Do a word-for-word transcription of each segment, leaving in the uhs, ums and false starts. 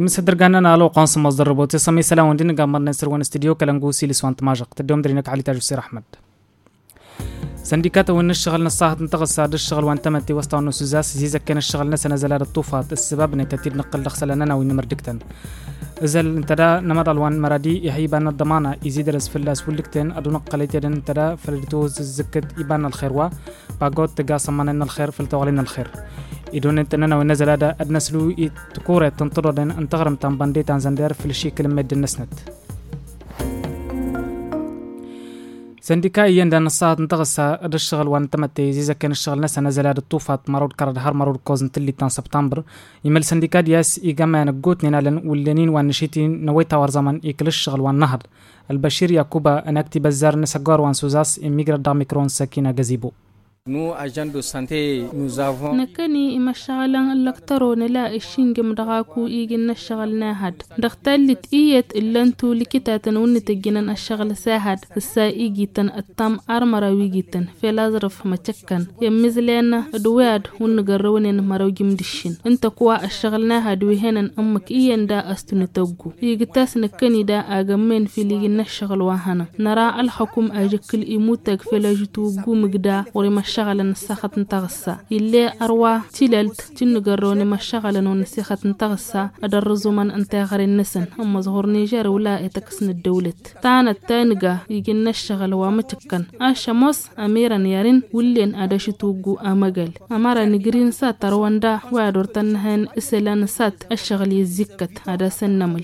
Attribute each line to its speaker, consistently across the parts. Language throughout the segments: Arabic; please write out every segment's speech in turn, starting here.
Speaker 1: يمسدر قاننا لو قانص مصدر ربوتي سمي سلام وندين قامرنا نسروان استديو كلانقوسي لسوانت ماجق تدوم درينك علي تاج سير أحمد سنديكات وين الشغل نصاحة تنتقل سعد الشغل وانتمتي وسط النسوزاس زيزا كان الشغل نسنا زلال الطوفات السبب نتتيب نقل دخسلنا وين مردكتن إزل انتدا نمر الوان مرادي يحيبان الضمانة يزيد رز فلاس ولكتن أدو نقلت يدن انتدا فلدوز الزكت يبان الخير باقود تقا صمانين الخير فلتوغلين الخير إدون انتنا ونزل هذا أدنسلو تكورة تنطردن انتغرم تنباندي تنزندر في الشي كلمة دنسنت سندكايا عندنا الصاد انتغسا هذا الشغل وانتمتي زي كان الشغل نسا نزل هذا الطوفات مرود كرد هار مرود كوزن تلي تان سبتمبر يمل سندكا دياس يجمع نقوت نالن ولنين ونشيتين نويتا ورزمان يكل الشغل والنهر البشير يعقوبا أن أكتب الزار نسجار وانسوزاس إميجر داميكرون سكينة جزيبو
Speaker 2: Nous, agents de santé, nous avons
Speaker 3: نكني إما الشغلان اللكترو نلا الشينج مدغاكو إيجن الشغل ناهد دختلت إيت إلا انتو لكتاتن ونتجنن الشغل ساهد السا إيجيتن التام أرمرا ويجيتن في لازرف متشكن يمزلين دواد ونقرونين مروج مدشين انت قوا الشغل ناهد وهنن أمك إيان دا أستنتوجو إيجتاس نكني دا أجمين في ليجن الشغل وهنا نرى الحكم أجكل إيموتك في لاجتوجو مجدا ورما شغل نسخة نتغسى اللي أروى تلالت تنقروني ما شغل نسخة نتغسى أدرزو من أنتاغر النسن أما ظهور نيجر ولا يتكسن الدولة تانا التانقة يجينا الشغل ومتكن آشا موس أميرا يارين ولين أداشتوقو أمقل أمارا نقرين سات رواندا وادور تنهن إسلان سات الشغل يزيكت هذا سنمل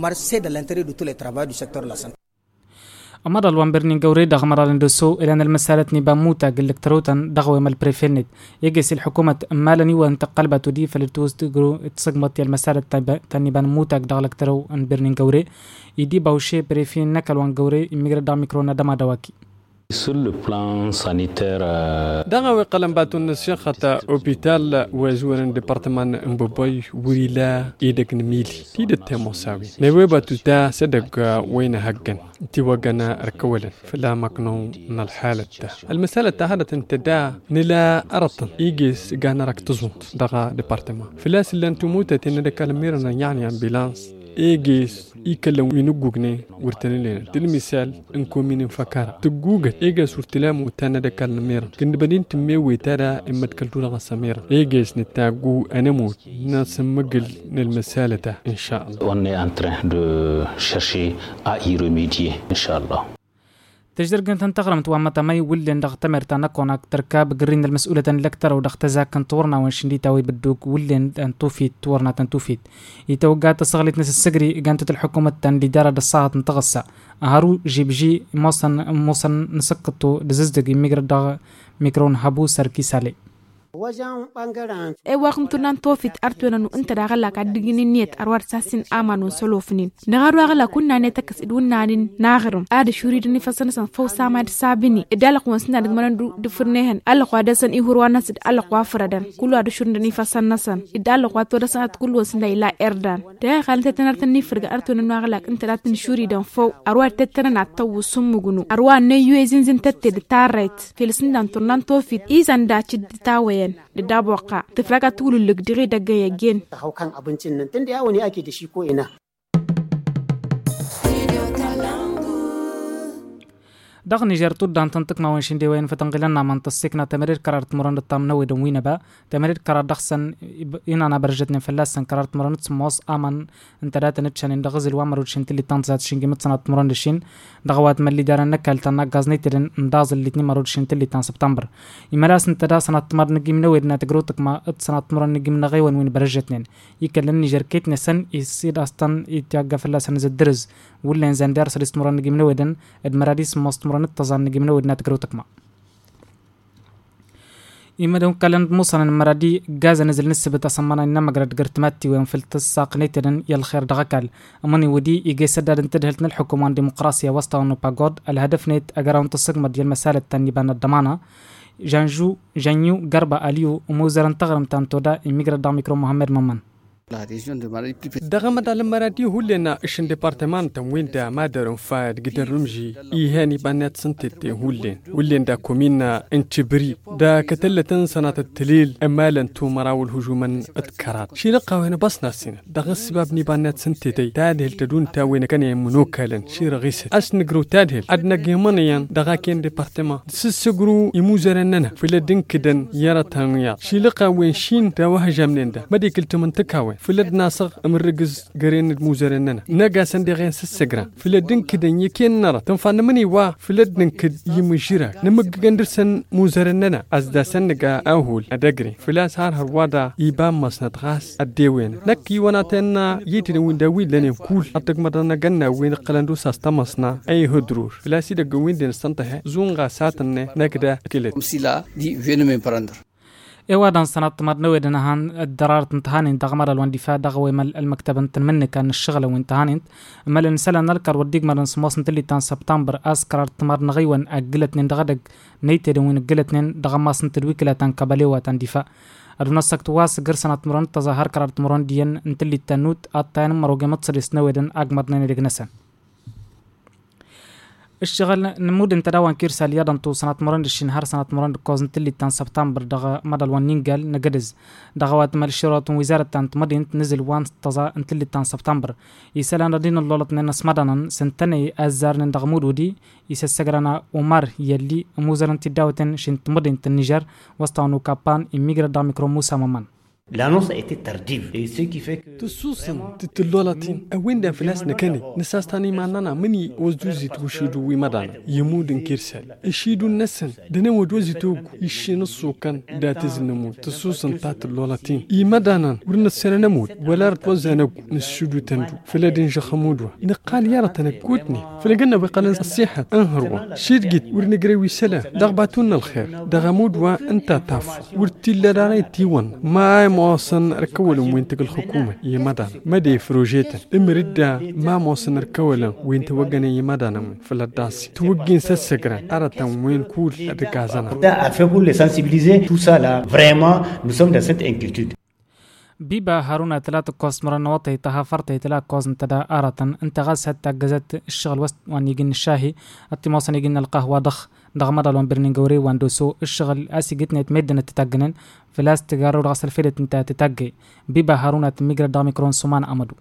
Speaker 1: أمر الوان برنين قوري دغ مرال اندسو إلى أن المسالة نبا موتا قلك تروتن دغوي مال بريفينت يجيس الحكومة مالني وانتقلبة تودي فلتوز تقرو تصقمت المسالة تنبان موتا دغلك ترو أن برنين قوري يدي باوشي بريفين نكال وان قوري إميغر دا ميكرونا دما دواكي
Speaker 4: Sur le plan sanitaire,
Speaker 5: دعوة قلم باتون الشيخة أوبيتال وزورن ديبارتمان مبوباي وريلا إيدك نميلي تيد التموساوي نوي باتوتا صدق وين هجن تيوجنا ركولا فلا مكنو من الحالة المسألة هذا تنتدا نلا أرطن إيجيس جانا رك تزونت دعا ديبارتمان فلاس اللي أنتموتا تندك الميرنا يعني أمبيلانس إيجيس إيكلم وينوجني ورتنلين تلمثال إنكم من فكرة تجوجت إيجاس ورتلام وتانا دكال نمير كن بدين تموي ترى إما تكلتونا غسمير إيجاس نتاجو أنموت ناس مجل للمسالة إن شاء الله.
Speaker 4: On est en train de chercher à y remédier إن شاء الله.
Speaker 1: تجدر كنت انتغرم توامة ماي ولين دغ تمر تانكونا تركاب قرين المسؤولة لكتر ودغ تزاك كنتورنا وانشندي تاوي بدوك ولين انتوفيت تورنا تنتوفيت يتوقع تصغلت ناس السجري قانتت الحكومة تان لدارة دصاعة تنتغسى أهارو جيب جي موصن موصن نسقطو دززدق يميقر دغ ميكرون هابو سركي سالي
Speaker 6: e waqtunnan tofit artuna nu inta da galla ka diginin niyet arwar sasin amanu solofnin nagaru galla kunna ne takas idunnanin nagarum ada shuridni fasan san fo samad sabini idalaq wansna digmanan du furnehen alla qada san ihurwa nasid alla qwa fradan kullu ada shurndni fasan nasan idalla qwa to da sanat kullu wasna ila erdan da khalta tanartan ni firga artuna nu galla inta datin shuridan fo arwar tetana tawu sumugunu arwa ne yuezin zin tatte de tarret filsindan turnan tofit izan da chid tawe da daboka tafraka tulu lugdire daga yagen
Speaker 7: haukan abincin nan tunda yawo ne ake da shi ko ina
Speaker 1: دغ نيجر تودان تنطق ما وين شندي وين فتنقلنا من تصيكنا تمرير قرارت مرن الطامنوي دون با تمرير قرار دخسن إن أنا برجتني فلاسن قرارت مرن تسموس آمن أنت لا تنتشن دغز الوامر وشنت اللي تنزات شنجي متصنات مرن الشين دغوات ملي دار نكال تنا غازني ترن نداز اللي تني مرود شنت اللي تان سبتمبر إملاس أنت دا سنة مر نجي منوي دنا تجروتك ما اتصنات مرن نجي من غيون وين برجتني يكلم نيجر كيتنا سن يصير أصلا يتوقف فلاسن زدرز ولا إنزان دار سلست مرن نجي منوي دن المراديس مست مرن التظن نجي منوي دنا تجروتك ما إما دون كلام موصل المرادي جاز نزل نسبة تصمنا إنما قرد قرتماتي وين في التساق نيتن يالخير دغكال أماني ودي يجي سداد انتدهلتنا الحكومة ديمقراطية وسط ونباقود الهدف نيت أجراون تصقمة ديال مسالة تنبان الضمانة جانجو جانيو قربة أليو وموزر انتغرم تانتودا إميجر دا ميكرو محمد ممان
Speaker 5: دغم دا المرادي هو لنا إشن ديبارتمان تموين دا مادرون فاد قدر رمجي إيهاني بانات سنتتي هو لين ولين دا كومينا انتبري دا كتلة سنة التليل أمالا تو مراول هجوما اتكرات شي لقا وين بس ناسين دا غسباب ني بانات سنتتي تادهل تدون تاوين كان يمنوكالا شي رغيسة أش نقرو تادهل أدنا جيمانيان دا غاكين ديبارتمان سسقرو يموزرننا في لدن كدن يارا تانويات شي لقا وين شين دا وهجا منين دا مدي كلتو منتكاوين فلد ناصغ امرقز قرين الموزرننا ناقا سندي غين سسقرا فلدن كدن يكين نرى تنفان مني وا فلدن كد يمجيرا نمق قندرسن موزرننا ازدا سنقا اوهول ادقري فلا سار هروادا يبان مصند غاس الديوين نكي وناتنا يتن وين داوين لن كول اتق مدنا قنا وين قلندو ساستمصنا اي هدرور فلا سيدا وين دين استنتها زون غاساتن نكدا كيلت
Speaker 2: مسيلا دي فينو براندر
Speaker 1: إيوادان سنة مرنو إدنهان الدرارة انتهانين دغمر الواندفاع دغوي مال المكتب انتمنى كان الشغل وانتهانين مال إنسالا نلقر وديق مرن سموس انتلي تان سبتمبر أسكرار تمر نغيوان أقلتنين دغدق نيتر وين أقلتنين دغماس انتلويكلا تان كباليوة تان دفاع أدونا سكتواس غير سنة مرن تظاهر قرار تمرن ديان انتلي تانوت أتان مروجمت سريس نويدن أقمرنين رجنسا الشغل نمود انت داوان كيرسال يادن تو سنة مرند الشنهار سنة مرند كوزن تلي تان سبتمبر دغا مدى الوانين قال نقدز دغوات مال الشرطة وزارة تان تمدين نزل وان تزا انتلي تان سبتمبر يسالان ردين اللولط ننس مدانا سنتني أزار ندغمود ودي يسسقرنا عمر يلي موزرن تداوتن شن تمدين تنجر وستانو كابان إميغرا دا ميكرو موسى ممان.
Speaker 8: L'annonce a été tardive et ce qui fait que
Speaker 5: تصوصن تتلولاتين أوين دا فلاس نكاني نساستاني معنانا مني وزدوزي توشيدو ويمدانا يمودن كيرسال يشيدو النسن دنا ودوزي توقو يشي نصو كان دا تزل نمود تصوصن تاتلولاتين يمدانا ورنسانا نمود ولا رتوزا نقو نسشودو تندو فلا دينجا خمودوا نقال يارا تنكوتني فلا قلنا بقال الصيحة انهروا شيرجيت ورنقريوي سلا دغباتونا الخير دغمودوا انتا تافو ورتيلا داري تيوان ما موصن ركولهم وين تقل الحكومة يمدان مدي فروجيتا امردا ما موصن ركولهم وين توقني يمدان في الداسي توقين سسقرا أرتم وين كول الركازانا
Speaker 8: afin pour les sensibiliser tout ça là vraiment nous sommes dans cette inquiétude.
Speaker 1: بيبا هارونا ثلاثة كوز مرة نواطي تها فرطي ثلاثة كوز انتدا آرة انت غاز حتى جزت الشغل وست وان يجين الشاهي التماصن يجين القهوة ضخ دغمر لون برنينغوري واندوسو الشغل اسي جتنا تمدن تتجنن فلاس تجارو راس الفيلت انت تتجي بيبا هارونا تميجر داميكرون سومان امدو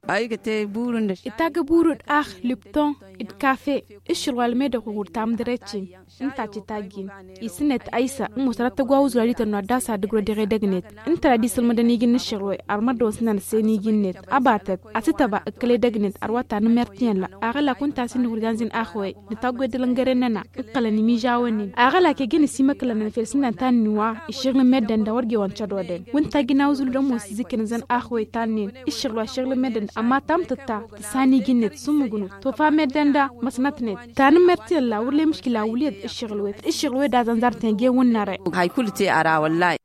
Speaker 6: إتاجا بورد أخ لبتون الكافيه الشغل ميدا قول تام دريتشين انت تتاجين يسنت أيسا مسرات تجاوز لريت الناداسة دقرا دغي دغنت انت رديس المدني جن الشغل أرمد وسنان سيني جنت أباتت أتتبع كلي دغنت أرواتا نمرتين لا أغلا كنت أسين هرجانزين أخوي نتاجو دلنجرننا إقلني ميجاونين أغلا كجن سيمك لنا في سنة تانوا الشغل ميدا دورجي وانشدودن وانت جناوز لرموس ذكر زن أخوي تانين الشغل الشغل ميدا أما تام تتا تساني جنت سمجنو توفا مدندا مسنتنت تان مرتلا ولا مشكلة وليد الشغل ويت الشغل ويد هذا نزار تنجي والنار
Speaker 9: هاي كل تي أرا والله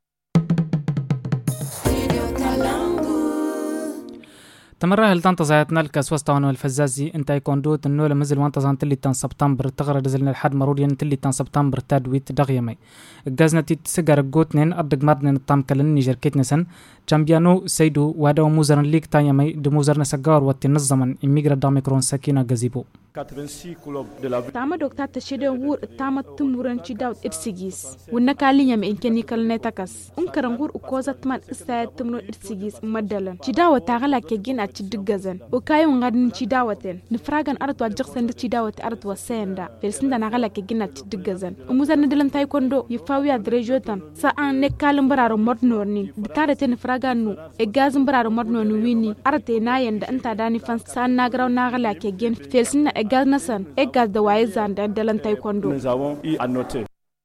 Speaker 1: تمرة هل تنتظرتنا الكاس وسطان والفزازي انت يكون دوت انه لمزل وانتظرت اللي تان سبتمبر تغرد نزلنا لحد مروريا اللي تان سبتمبر تادويت دغيمي الجازنا تسجر الجوتنين ارض مردن الطام كلن نيجر كيتنسن جامبيانو سيدو وادو موزرن ليك تايمي دموزرن سجار وتنظمن اميغرا داميكرون سكينة جزيبو
Speaker 6: تاما دكتور تشيدن وور تاما تمورن تشيداوت ارسيجيس ونكالي يم انكني كلنتاكس انكرن وور اكوزا تمان استايت تمنو ارسيجيس مدلن تشيداو تاغلا كيجين اتشدغزن وكايو غادن تشيداوتن نفراغن ارتو اجخسن تشيداوت ارتو سيندا فلسندا ناغلا كيجين اتشدغزن وموزرن دلن تايكوندو يفاويا دريجوتن سا ان نكالم برارو مودنورني بتارتن فراغانو اغازم برارو مودنورني ويني ارتي نايند انتا داني فان سان ناغراو ناغلا كيجين فلسنا Egaz nasan, egaz da waye zanda dalan taekwondo.
Speaker 10: Nous avons eu à noter.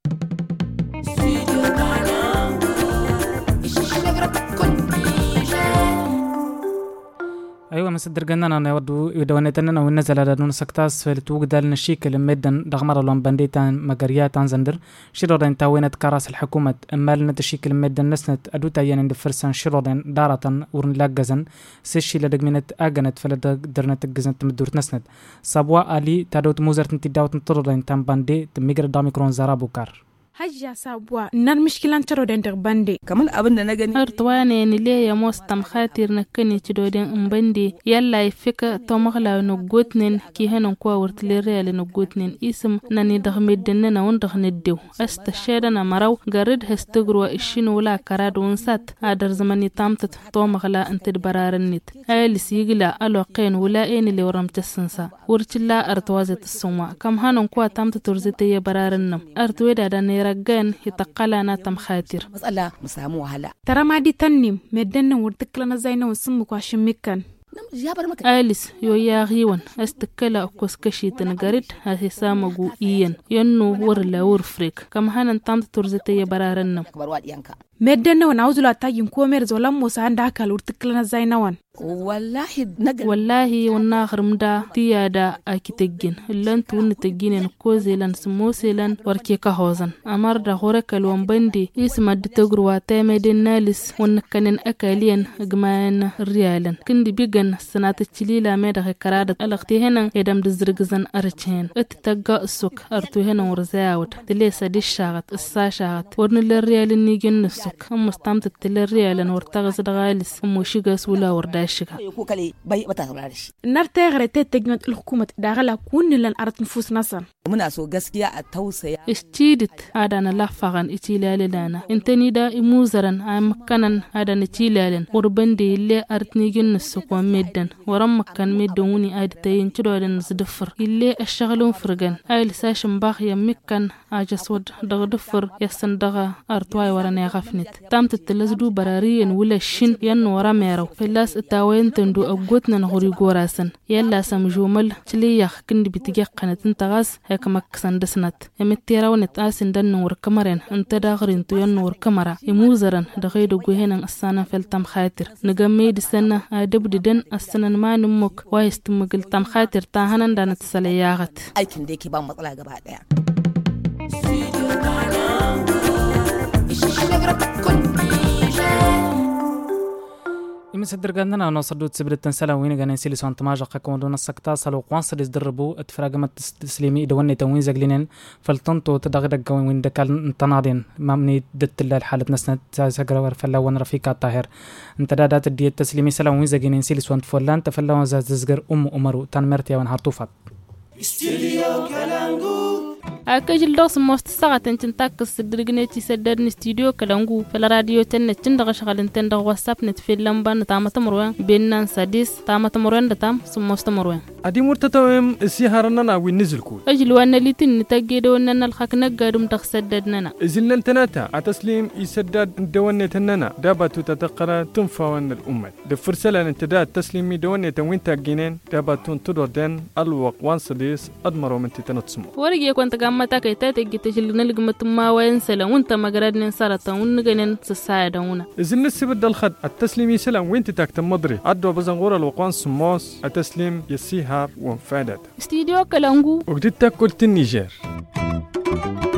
Speaker 1: أيوة مصدر جننا أنا ودو يدونتنا ونزل على دون سكتاس في التوجد للنشيك لمدن دغمر لون بنديتان مجريات زندر شرودين تاوينت كراس الحكومة أما لنتشيك لمدن نسنت أدوتا ين دفرسان شرودين دارة ورن لاجزن سشي لدجمنت أجنت فلدرنت الجزن تمدور نسنت صبوا علي تدوت موزر تنتداوت نطردين تام بندي تمجر داميكرون زرابوكار
Speaker 6: hajja sabuwa nan mishkilan taro da bande
Speaker 9: kaman abin da na gani
Speaker 3: artwane ni le ya mos tam khatir na kani ci dodin mbande yalla fika to magla no gotnen ki hanan ko wurtle real no gotnen ism nani da medden na won da neddew asta sheda na maraw garid hastagro ishin wala karad won sat adar zamani tamta to magla antid bararan nit ayl sigla alo qen wala en le waram tassansa wurtilla artwazat suma kam hanan ko tamta turzite ya bararan nam artweda da ne raggan hitaqala na tam khatir
Speaker 9: matsala mu samu wahala
Speaker 6: tara ma di tannim medden nan wurtikla na zaina sun mu kwashin mikkan
Speaker 3: Alice yo ya riwan astakala koskashi tan garid ha sama gu iyan yanno war la war freak kam hanan tamta turzita ya bararan nan
Speaker 6: medden nan awzula tagin komer zolan musa handa kal wurtikla na zainawan
Speaker 9: wallahi naga
Speaker 3: wallahi wanna kharmda tiyada akitagin lan tun taginen ko zelan smo selan warke ka hozan amar da hore kalwan bandi isma da tagruwa ta medin nalis wanna kanin akaliyan gman riyalan kindi bigan sanata cilila me da karada alaqti henan edam da zirgizan archen ittagga suk artu henan warzayawt dile sadish shagat issa shagat warna le riyalin ni gen suk am mustamta tile riyalan wartagas da galis mo shigas wala warda shiga
Speaker 9: ko kale bai bata saurare shi
Speaker 6: narta garete tegnat alhukumat dagala kunnilan art nufus nasan
Speaker 9: muna so gaskiya a tausaya
Speaker 3: istidit adana lafagan itilalilana intani da imuzaran am kanan adana tilalen urbande ille artnigin nusukwa meddan waram makkan meddan wuni aditayin cidodan zdufur ille ashghalun furgan ayl sashin bakh yamikkan ajaswad dagdufur yasan daga artway warane gafnit tamta telazdu barariyan wula shin yan wara mero filas tawayen tandu agotnan hori gorasan yalla sam jumal chliyax kindi bitige qanatin tagas hek maksan dasnat emittirawnet asin dan nur kamaren anta dagrin tu yan nur kamara imuzaran da gaido gohenan asana fel tam khatir nagamme disana adabdi dan asanan manum muk wayst mugil tam khatir ta hanan da nat salayagat
Speaker 9: aikin da yake ba matsala gaba daya
Speaker 1: يمسدر عندنا نصدو تسبرت تنسلا وين جانا نسيل سوان تماجا قاكم دون السكتا سالو قوانصر يزدربو اتفراغمت تسليمي دواني توين زغلينين فلتنتو تدغدق وين دكال تنادين مامني دت الحالة نسنا ساغرا فلا ون رفيقا طاهر انت دادات الدي التسليمي سلا وين زغلينين نسيل سوان تفولان تفلا ون زازغر ام عمرو تنمرتيا ون هارتوفات استوديو كالانغو
Speaker 3: akajil dos most sagatan tintakas dirgneti saddarni studio kalangu fala radio tanne tindaga shagalin tanda whatsapp net filan ban tamata murwan bennan sadis tamata murwan datam sumosta murwan
Speaker 5: adi murtatawem si harana na winizilku
Speaker 3: ajil wana litin nitagedo wanna alkhakna gadum taqsaddadna
Speaker 5: izilna tanata ataslim isaddad dawanne tanana dabatu tataqara tunfa wan al umma de fursala intidad taslimi dawanne tanwin taginen dabatu tudordan alwaq wan sadis admaro min titanatsmu
Speaker 3: warige kwanta gamata kai ta tagita shilna ligmat ma wayan sala wanta magaradnin sarata wun ganen sasaya dawuna
Speaker 5: izilna sibdal khad at-taslimi salam wint taktam madri addo bazangura alwaqan sumos at-taslim yasiha وانفادت
Speaker 3: استديو كلانغو
Speaker 5: وقدت تاكل النيجر